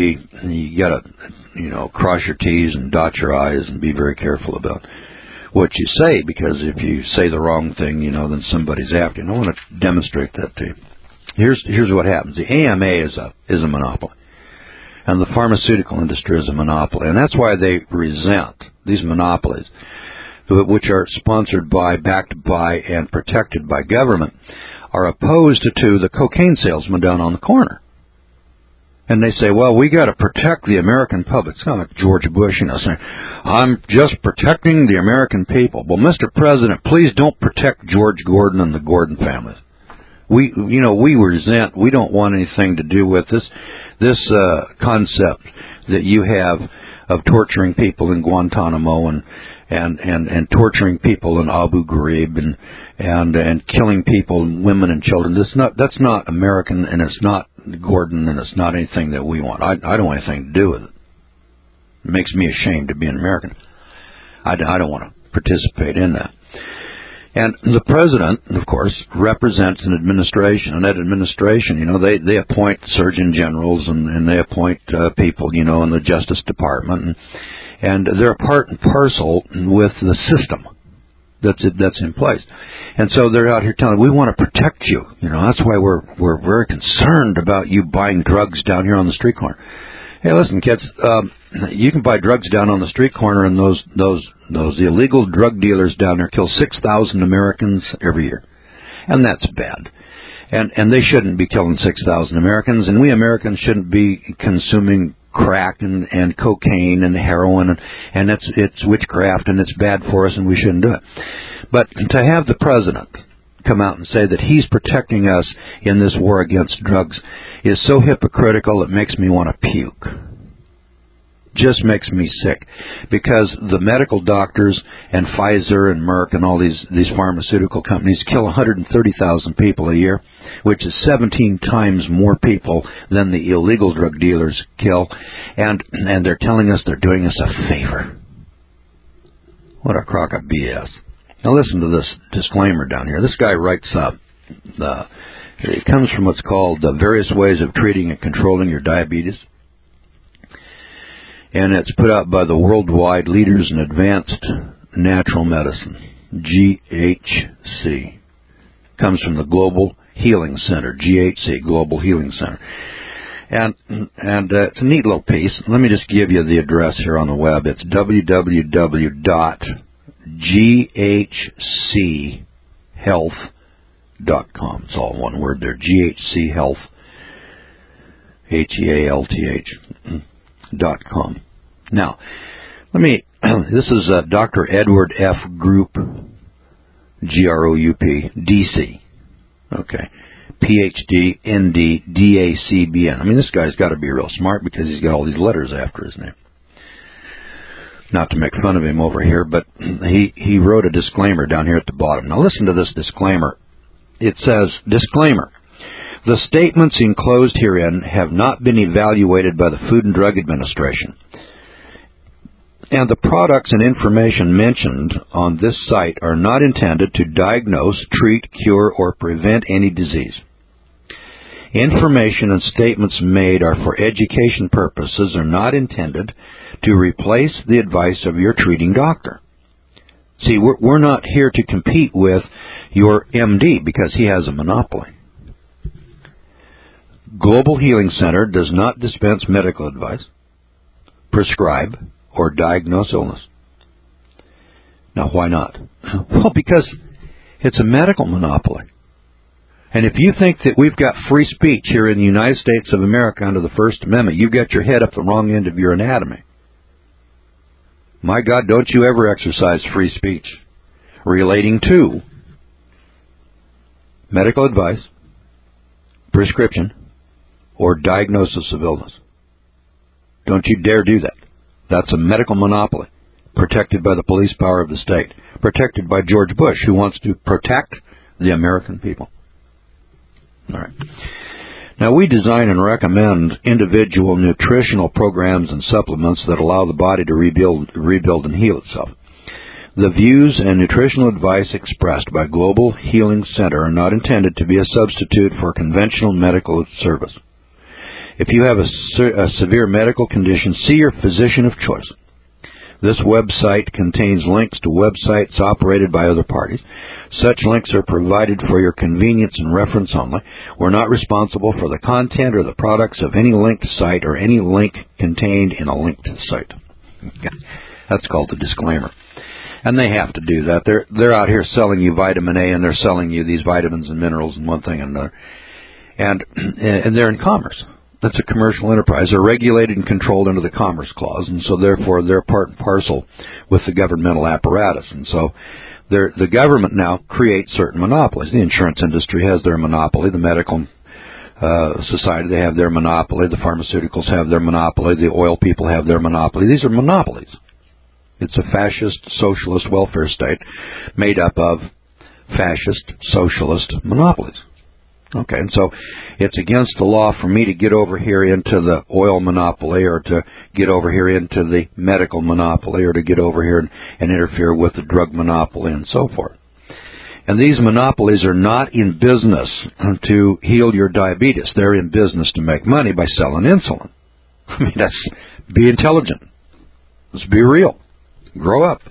cross your T's and dot your I's and be very careful about what you say, because if you say the wrong thing, then somebody's after you. And I want to demonstrate that to you. Here's what happens. The AMA is a monopoly, and the pharmaceutical industry is a monopoly, and that's why they resent these monopolies, which are sponsored by, backed by, and protected by government, are opposed to the cocaine salesman down on the corner. And they say, well, we got to protect the American public. It's kind of like George Bush, saying, I'm just protecting the American people. Well, Mr. President, please don't protect George Gordon and the Gordon families. We resent, we don't want anything to do with this concept that you have of torturing people in Guantanamo and torturing people in Abu Ghraib and killing people, women and children. That's not American, and it's not Gordon, and it's not anything that we want. I don't want anything to do with it. It makes me ashamed to be an American. I don't want to participate in that. And the president, of course, represents an administration, and that administration, they appoint surgeon generals and they appoint people, in the Justice Department, and they're part and parcel with the system that's in place. And so they're out here telling, we want to protect you. That's why we're very concerned about you buying drugs down here on the street corner. Hey, listen, kids, you can buy drugs down on the street corner, and those illegal drug dealers down there kill 6,000 Americans every year. And that's bad. And they shouldn't be killing 6,000 Americans, and we Americans shouldn't be consuming crack and cocaine and heroin, and it's witchcraft, and it's bad for us, and we shouldn't do it. But to have the president come out and say that he's protecting us in this war against drugs is so hypocritical it makes me want to puke. Just makes me sick, because the medical doctors and Pfizer and Merck and all these pharmaceutical companies kill 130,000 people a year, which is 17 times more people than the illegal drug dealers kill, and they're telling us they're doing us a favor. What a crock of BS. Now listen to this disclaimer down here. This guy writes up, it comes from what's called the Various Ways of Treating and Controlling Your Diabetes. And it's put out by the Worldwide Leaders in Advanced Natural Medicine, GHC. Comes from the Global Healing Center, GHC, Global Healing Center. And it's a neat little piece. Let me just give you the address here on the web. It's www.ghchealth.com. It's all one word there. GHChealth, HEALTH.com. Now, this is Dr. Edward F. Group, Group, DC. Okay. PhD, ND, DACBN. I mean, this guy's got to be real smart because he's got all these letters after his name. Not to make fun of him over here, but he wrote a disclaimer down here at the bottom. Now listen to this disclaimer. It says, disclaimer, the statements enclosed herein have not been evaluated by the Food and Drug Administration, and the products and information mentioned on this site are not intended to diagnose, treat, cure, or prevent any disease. Information and statements made are for education purposes, are not intended to replace the advice of your treating doctor. See, we're not here to compete with your MD because he has a monopoly. Global Healing Center does not dispense medical advice, prescribe, or diagnose illness. Now, why not? Well, because it's a medical monopoly. And if you think that we've got free speech here in the United States of America under the First Amendment, you've got your head up the wrong end of your anatomy. My God, don't you ever exercise free speech relating to medical advice, prescription, or diagnosis of illness. Don't you dare do that. That's a medical monopoly, protected by the police power of the state, protected by George Bush, who wants to protect the American people. All right. Now, we design and recommend individual nutritional programs and supplements that allow the body to rebuild and heal itself. The views and nutritional advice expressed by Global Healing Center are not intended to be a substitute for conventional medical service. If you have a severe medical condition, see your physician of choice. This website contains links to websites operated by other parties. Such links are provided for your convenience and reference only. We're not responsible for the content or the products of any linked site or any link contained in a linked site. That's called the disclaimer. And they have to do that. They're out here selling you vitamin A, and they're selling you these vitamins and minerals and one thing and another. And they're in commerce. That's a commercial enterprise. They're regulated and controlled under the Commerce Clause, and so therefore they're part and parcel with the governmental apparatus. And so the government now creates certain monopolies. The insurance industry has their monopoly. The medical society, they have their monopoly. The pharmaceuticals have their monopoly. The oil people have their monopoly. These are monopolies. It's a fascist, socialist welfare state made up of fascist, socialist monopolies. Okay, and so it's against the law for me to get over here into the oil monopoly or to get over here into the medical monopoly or to get over here and interfere with the drug monopoly and so forth. And these monopolies are not in business to heal your diabetes. They're in business to make money by selling insulin. I mean, be intelligent. Let's be real. Grow up.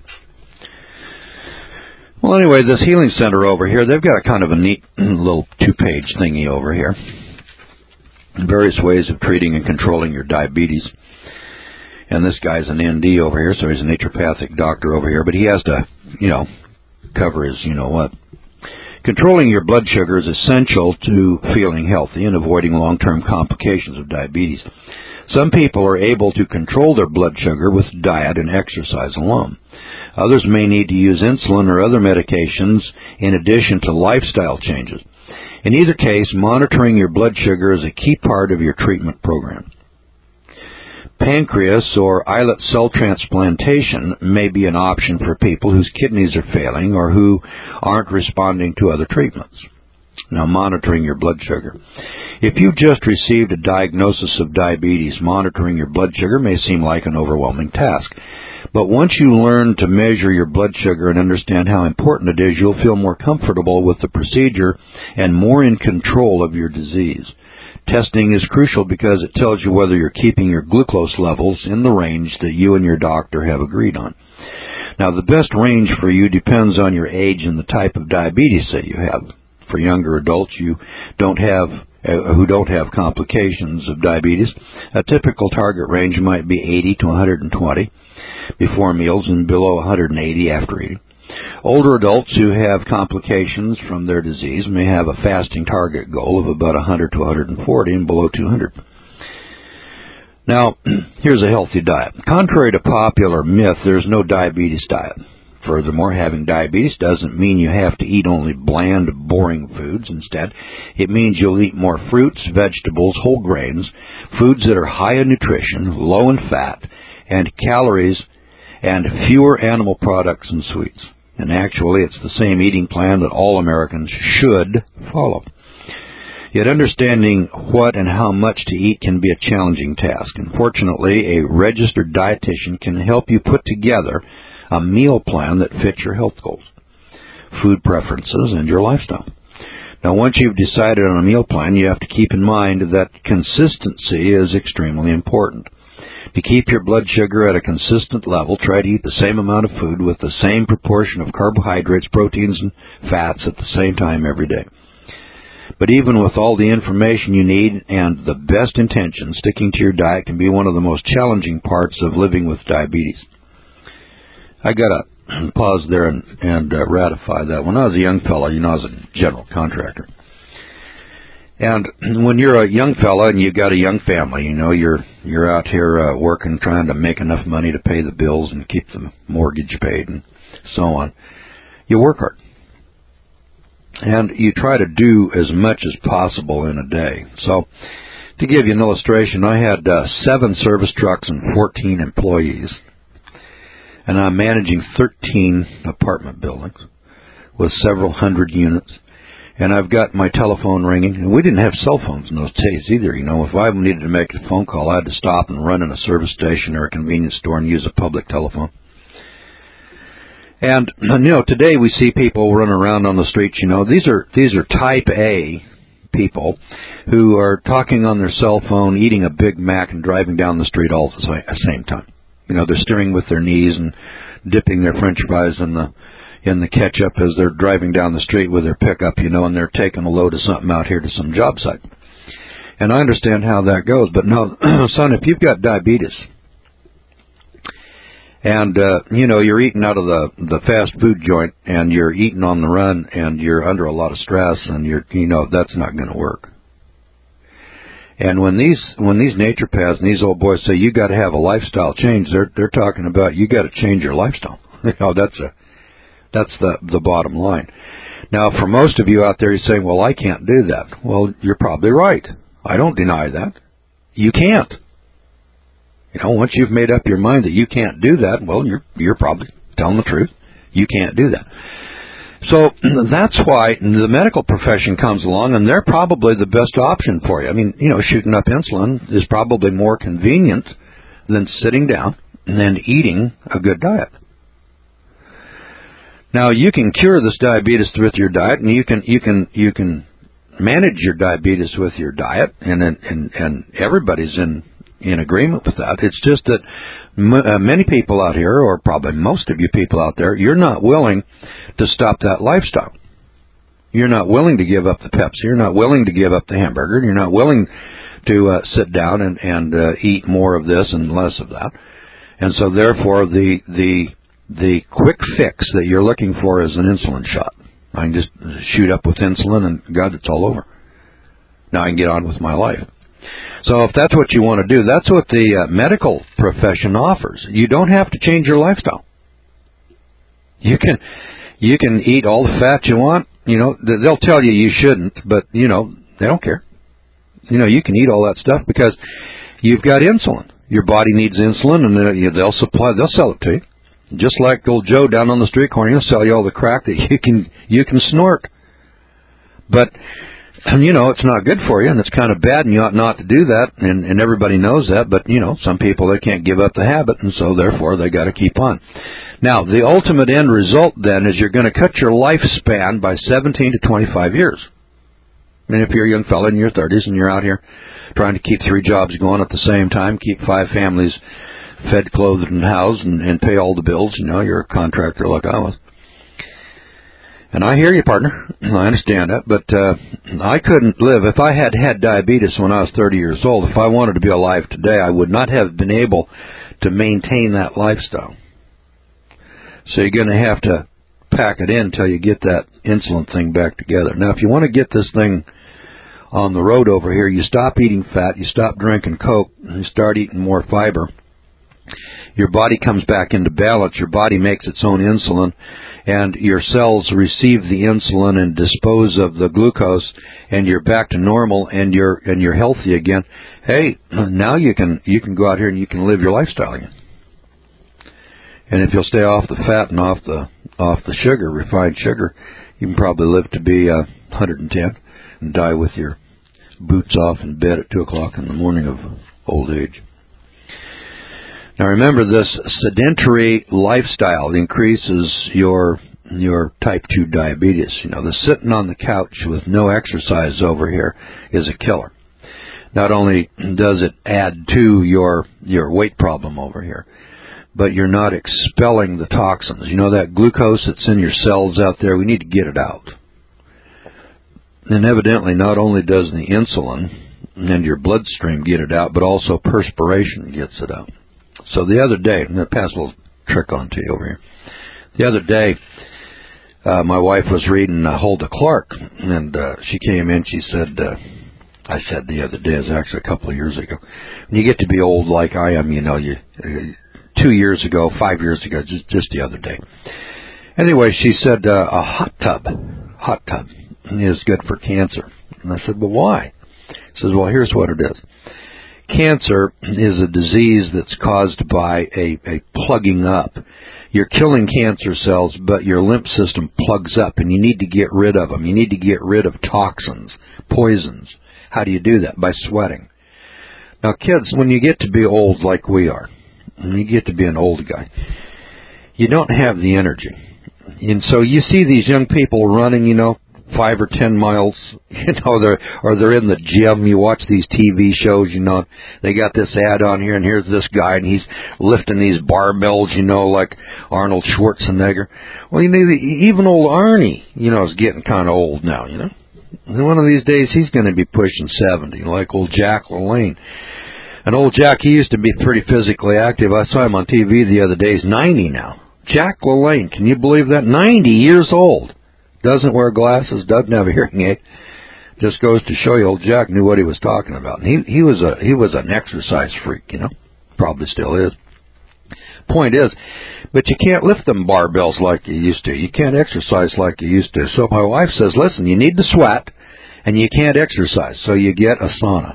Well, anyway, this healing center over here, they've got a kind of a neat little 2-page thingy over here. Various ways of treating and controlling your diabetes. And this guy's an ND over here, so he's a naturopathic doctor over here, but he has to, cover his, what. Controlling your blood sugar is essential to feeling healthy and avoiding long-term complications of diabetes. Some people are able to control their blood sugar with diet and exercise alone. Others may need to use insulin or other medications in addition to lifestyle changes. In either case, monitoring your blood sugar is a key part of your treatment program. Pancreas or islet cell transplantation may be an option for people whose kidneys are failing or who aren't responding to other treatments. Now, monitoring your blood sugar. If you've just received a diagnosis of diabetes, monitoring your blood sugar may seem like an overwhelming task. But once you learn to measure your blood sugar and understand how important it is, you'll feel more comfortable with the procedure and more in control of your disease. Testing is crucial because it tells you whether you're keeping your glucose levels in the range that you and your doctor have agreed on. Now, the best range for you depends on your age and the type of diabetes that you have. For younger adults, you don't have who don't have complications of diabetes. A typical target range might be 80 to 120 before meals and below 180 after eating. Older adults who have complications from their disease may have a fasting target goal of about 100 to 140 and below 200. Now, here's a healthy diet. Contrary to popular myth, there's no diabetes diet. Furthermore, having diabetes doesn't mean you have to eat only bland, boring foods. Instead, it means you'll eat more fruits, vegetables, whole grains, foods that are high in nutrition, low in fat and calories, and fewer animal products and sweets. And actually, it's the same eating plan that all Americans should follow. Yet understanding what and how much to eat can be a challenging task. Unfortunately, a registered dietitian can help you put together a meal plan that fits your health goals, food preferences, and your lifestyle. Now, once you've decided on a meal plan, you have to keep in mind that consistency is extremely important. To keep your blood sugar at a consistent level, try to eat the same amount of food with the same proportion of carbohydrates, proteins, and fats at the same time every day. But even with all the information you need and the best intentions, sticking to your diet can be one of the most challenging parts of living with diabetes. I got to pause there and ratify that. When I was a young fellow, I was a general contractor. And when you're a young fella and you got a young family, you're out here working, trying to make enough money to pay the bills and keep the mortgage paid and so on. You work hard. And you try to do as much as possible in a day. So, to give you an illustration, I had 7 service trucks and 14 employees. And I'm managing 13 apartment buildings with several hundred units. And I've got my telephone ringing. And we didn't have cell phones in those days either. If I needed to make a phone call, I had to stop and run in a service station or a convenience store and use a public telephone. And, today we see people running around on the streets, these are type A people who are talking on their cell phone, eating a Big Mac and driving down the street all at the same time. They're steering with their knees and dipping their french fries in the ketchup as they're driving down the street with their pickup, and they're taking a load of something out here to some job site. And I understand how that goes, but no, son, if you've got diabetes, and, you're eating out of the fast food joint, and you're eating on the run, and you're under a lot of stress, and that's not going to work. And when these naturopaths and these old boys say you got to have a lifestyle change, they're talking about you got to change your lifestyle. That's the bottom line. Now, for most of you out there, you're saying, well, I can't do that. Well, you're probably right. I don't deny that. You can't. Once you've made up your mind that you can't do that, well, you're probably telling the truth. You can't do that. So that's why the medical profession comes along, and they're probably the best option for you. Shooting up insulin is probably more convenient than sitting down and eating a good diet. Now, you can cure this diabetes with your diet, and you can manage your diabetes with your diet, and everybody's in agreement with that. It's just that many people out here, or probably most of you people out there, you're not willing to stop that lifestyle. You're not willing to give up the Pepsi. You're not willing to give up the hamburger. You're not willing to sit down and eat more of this and less of that. And so, therefore, the quick fix that you're looking for is an insulin shot. I can just shoot up with insulin, and God, it's all over. Now I can get on with my life. So if that's what you want to do, that's what the medical profession offers. You don't have to change your lifestyle. You can eat all the fat you want. They'll tell you shouldn't, but they don't care. You can eat all that stuff because you've got insulin. Your body needs insulin, and they'll sell it to you. Just like old Joe down on the street corner, he'll sell you all the crack that you can snort. But it's not good for you, and it's kind of bad, and you ought not to do that, and everybody knows that, but, some people, they can't give up the habit, and so, therefore, they got to keep on. Now, the ultimate end result, then, is you're going to cut your lifespan by 17 to 25 years. And if you're a young fella in your 30s, and you're out here trying to keep 3 jobs going at the same time, keep 5 families fed, clothed, and housed, and pay all the bills, you're a contractor like I was. And I hear you, partner. I understand that, but I couldn't live. If I had had diabetes when I was 30 years old, if I wanted to be alive today, I would not have been able to maintain that lifestyle. So you're going to have to pack it in until you get that insulin thing back together. Now, if you want to get this thing on the road over here, you stop eating fat, you stop drinking Coke, and you start eating more fiber. Your body comes back into balance. Your body makes its own insulin, and your cells receive the insulin and dispose of the glucose, and you're back to normal, and you're healthy again. Hey, now you can go out here and you can live your lifestyle again. And if you'll stay off the fat and off the sugar, refined sugar, you can probably live to be 110 and die with your boots off in bed at 2 o'clock in the morning of old age. Now remember, this sedentary lifestyle increases your type 2 diabetes. You know, the sitting on the couch with no exercise over here is a killer. Not only does it add to your weight problem over here, but you're not expelling the toxins. You know, that glucose that's in your cells out there, we need to get it out. And evidently, not only does the insulin and your bloodstream get it out, but also perspiration gets it out. So the other day, I'm going to pass a little trick on to you over here. The other day, my wife was reading Hulda Clark, and she came in, she said, I said the other day, it was actually a couple of years ago, when you get to be old like I am, you know, 2 years ago, 5 years ago, just the other day. Anyway, she said a hot tub is good for cancer. And I said, well, why? She says, well, here's what it is. Cancer is a disease that's caused by a plugging up. You're killing cancer cells, but your lymph system plugs up, and you need to get rid of them. You need to get rid of toxins, poisons. How do you do that? By sweating. Now, kids, when you get to be old like we are, when you get to be an old guy, you don't have the energy. And so you see these young people running, you know, 5 or 10 miles, you know, they're in the gym. You watch these TV shows, you know, they got this ad on here, and here's this guy, and he's lifting these barbells, you know, like Arnold Schwarzenegger. Well, you know, even old Arnie, you know, is getting kind of old now, you know. And one of these days, he's going to be pushing 70, like old Jack LaLanne. And old Jack, he used to be pretty physically active. I saw him on TV the other day. He's 90 now. Jack LaLanne, can you believe that? 90 years old. Doesn't wear glasses, doesn't have a hearing aid. Just goes to show you, old Jack knew what he was talking about. And he was an exercise freak, you know. Probably still is. Point is, but you can't lift them barbells like you used to. You can't exercise like you used to. So my wife says, listen, you need to sweat, and you can't exercise. So you get a sauna.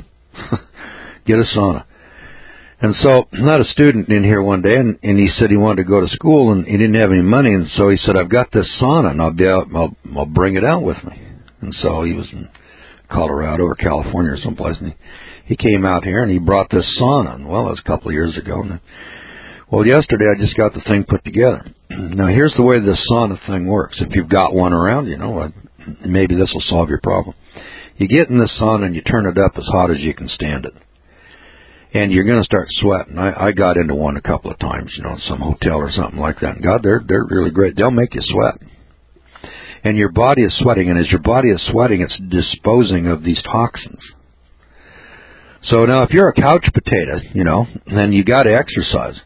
Get a sauna. And so, I had a student in here one day, and he said he wanted to go to school, and he didn't have any money, and so he said, I've got this sauna, and I'll bring it out with me. And so he was in Colorado or California or someplace, and he came out here, and he brought this sauna, and well, that was a couple of years ago. And well, yesterday I just got the thing put together. Now, here's the way this sauna thing works. If you've got one around, you know, maybe this will solve your problem. You get in this sauna, and you turn it up as hot as you can stand it. And you're going to start sweating. I got into one a couple of times, you know, some hotel or something like that. And God, they're really great. They'll make you sweat. And your body is sweating, and as your body is sweating, it's disposing of these toxins. So now if you're a couch potato, you know, then you got to exercise.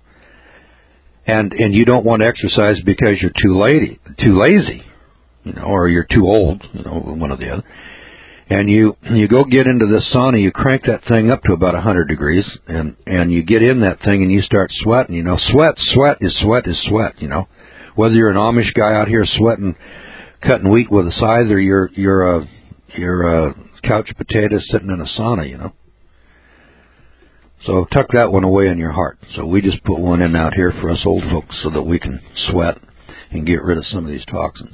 And you don't want to exercise because you're too lazy, you know, or you're too old, you know, one or the other. And you go get into this sauna, you crank that thing up to about 100 degrees, and you get in that thing and you start sweating, you know. Sweat is sweat, you know. Whether you're an Amish guy out here sweating, cutting wheat with a scythe, or you're a couch potato sitting in a sauna, you know. So tuck that one away in your heart. So we just put one in out here for us old folks so that we can sweat and get rid of some of these toxins.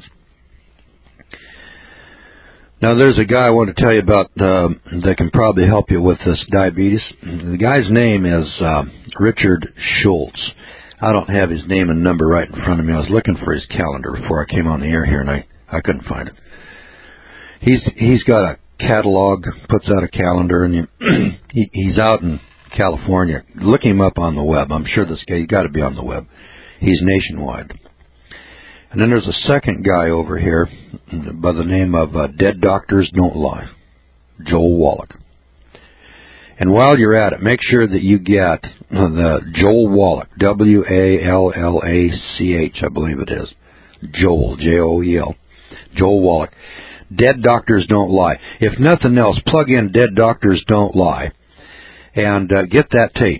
Now, there's a guy I want to tell you about that can probably help you with this diabetes. The guy's name is Richard Schultz. I don't have his name and number right in front of me. I was looking for his calendar before I came on the air here, and I couldn't find it. He's got a catalog, puts out a calendar, and he's out in California. Look him up on the web. I'm sure this guy, you got to be on the web. He's nationwide. And then there's a second guy over here by the name of Dead Doctors Don't Lie, Joel Wallach. And while you're at it, make sure that you get the Joel Wallach, W-A-L-L-A-C-H, I believe it is. Joel, J-O-E-L. Joel Wallach. Dead Doctors Don't Lie. If nothing else, plug in Dead Doctors Don't Lie and get that tape.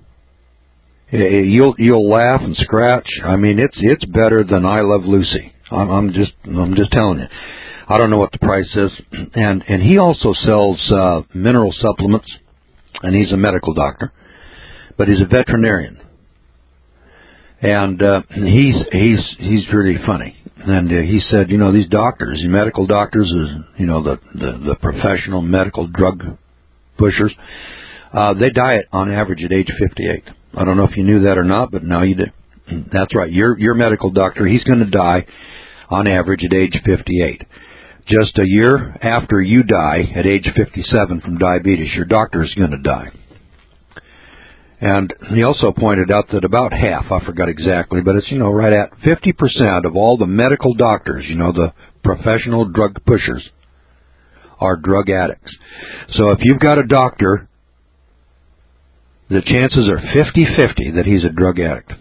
You'll laugh and scratch. I mean, it's better than I Love Lucy. I'm just telling you. I don't know what the price is, and he also sells mineral supplements, and he's a medical doctor, but he's a veterinarian, and he's really funny. And he said, these doctors, these medical doctors, the professional medical drug pushers, they die on average at age 58. I don't know if you knew that or not, but now you do. That's right. Your medical doctor, he's going to die on average at age 58. Just a year after you die at age 57 from diabetes, your doctor is going to die. And he also pointed out that about half, I forgot exactly, but it's, right at 50% of all the medical doctors, the professional drug pushers, are drug addicts. So if you've got a doctor, the chances are 50-50 that he's a drug addict.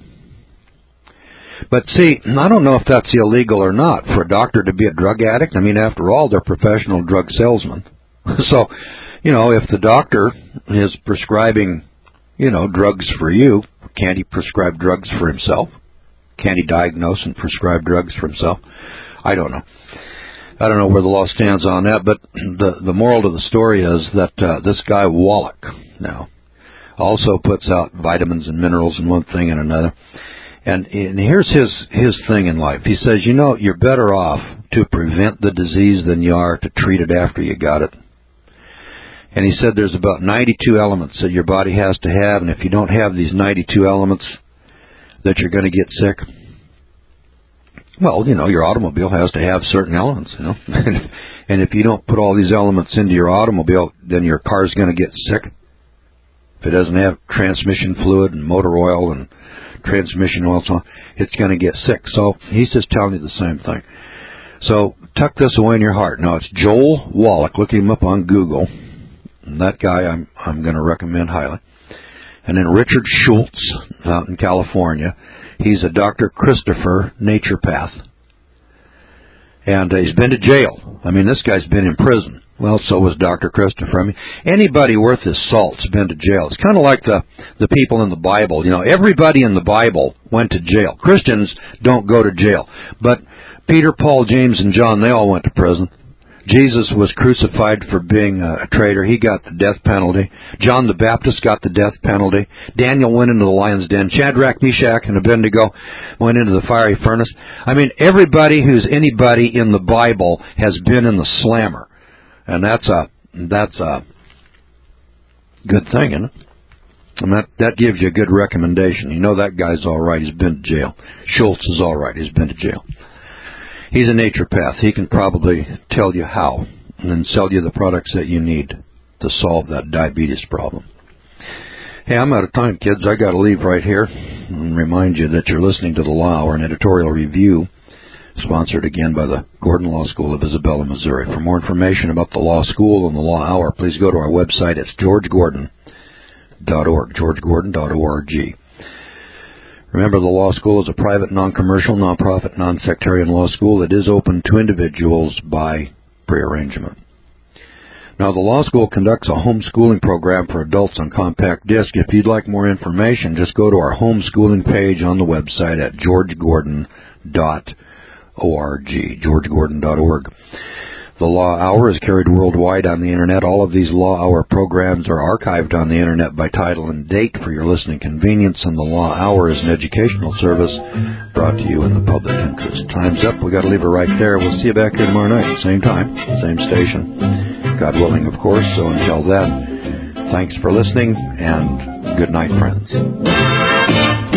But see, I don't know if that's illegal or not for a doctor to be a drug addict. I mean, after all, they're professional drug salesmen. So, if the doctor is prescribing, drugs for you, can't he prescribe drugs for himself? Can't he diagnose and prescribe drugs for himself? I don't know. I don't know where the law stands on that, but the moral to the story is that this guy Wallach now also puts out vitamins and minerals and one thing and another. And here's his thing in life. He says, you're better off to prevent the disease than you are to treat it after you got it. And he said there's about 92 elements that your body has to have, and if you don't have these 92 elements, that you're going to get sick. Well, your automobile has to have certain elements, And if you don't put all these elements into your automobile, then your car's going to get sick. If it doesn't have transmission fluid and motor oil and transmission oil, so it's going to get sick. So he's just telling you the same thing. So tuck this away in your heart. Now it's Joel Wallach. Look him up on Google. And that guy I'm going to recommend highly. And then Richard Schultz out in California. He's a Dr. Christopher naturopath. And he's been to jail. I mean, this guy's been in prison. Well, so was Dr. Christopher. I mean, anybody worth his salt's been to jail. It's kind of like the people in the Bible. Everybody in the Bible went to jail. Christians don't go to jail. But Peter, Paul, James, and John, they all went to prison. Jesus was crucified for being a traitor. He got the death penalty. John the Baptist got the death penalty. Daniel went into the lion's den. Shadrach, Meshach, and Abednego went into the fiery furnace. I mean, everybody who's anybody in the Bible has been in the slammer. And that's a good thing, isn't it? And that gives you a good recommendation. That guy's all right. He's been to jail. Schultz is all right. He's been to jail. He's a naturopath. He can probably tell you how and then sell you the products that you need to solve that diabetes problem. Hey, I'm out of time, kids. I got to leave right here and remind you that you're listening to the Law Hour, an editorial review sponsored again by the Gordon Law School of Isabella, Missouri. For more information about the Law School and the Law Hour, please go to our website. It's georgegordon.org, georgegordon.org. Remember, the Law School is a private, non-commercial, non-profit, non-sectarian law school that is open to individuals by prearrangement. Now, the Law School conducts a homeschooling program for adults on compact disc. If you'd like more information, just go to our homeschooling page on the website at georgegordon.org, georgegordon.org. The Law Hour is carried worldwide on the Internet. All of these Law Hour programs are archived on the Internet by title and date for your listening convenience, and the Law Hour is an educational service brought to you in the public interest. Time's up. We've got to leave it right there. We'll see you back here tomorrow night, same time, same station. God willing, of course. So until then, thanks for listening, and good night, friends.